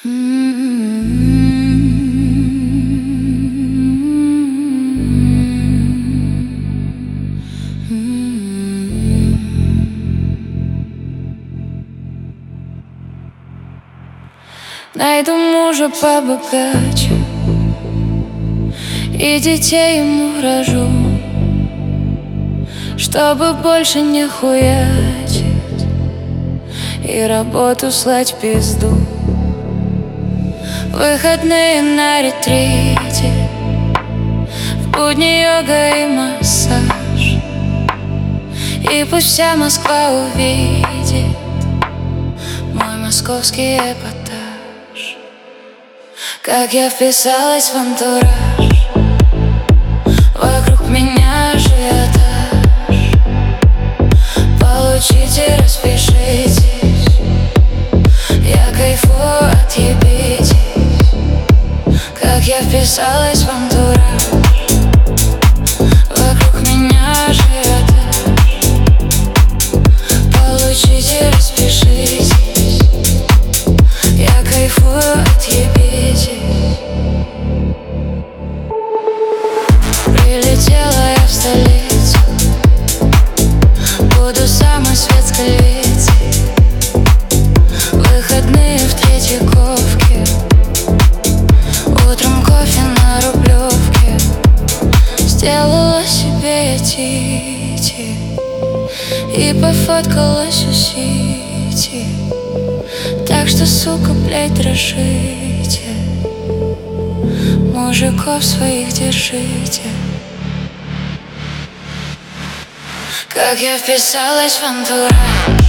Найду мужа побогаче и детей ему рожу, чтобы больше не хуячить и работу слать пизду. Выходные на ретрите, в будни йога и массаж. И пусть вся Москва увидит мой московский эпатаж. Как я вписалась в антураж, вокруг меня ажиотаж. Получите, распишитесь, я кайфую, отъебитесь. Как я вписалась в антураж, вокруг меня ажиотаж. Получите, распишитесь, я кайфую, отъебитесь. Прилетела я в столицу, буду самой светской львицей. Выходные в Третьяковке, утром кофе на Рублевке. Сделала себе я тити и пофоткалась у сити. Так что, сука, блядь, дрожите, мужиков своих держите. Как я вписалась в антураж,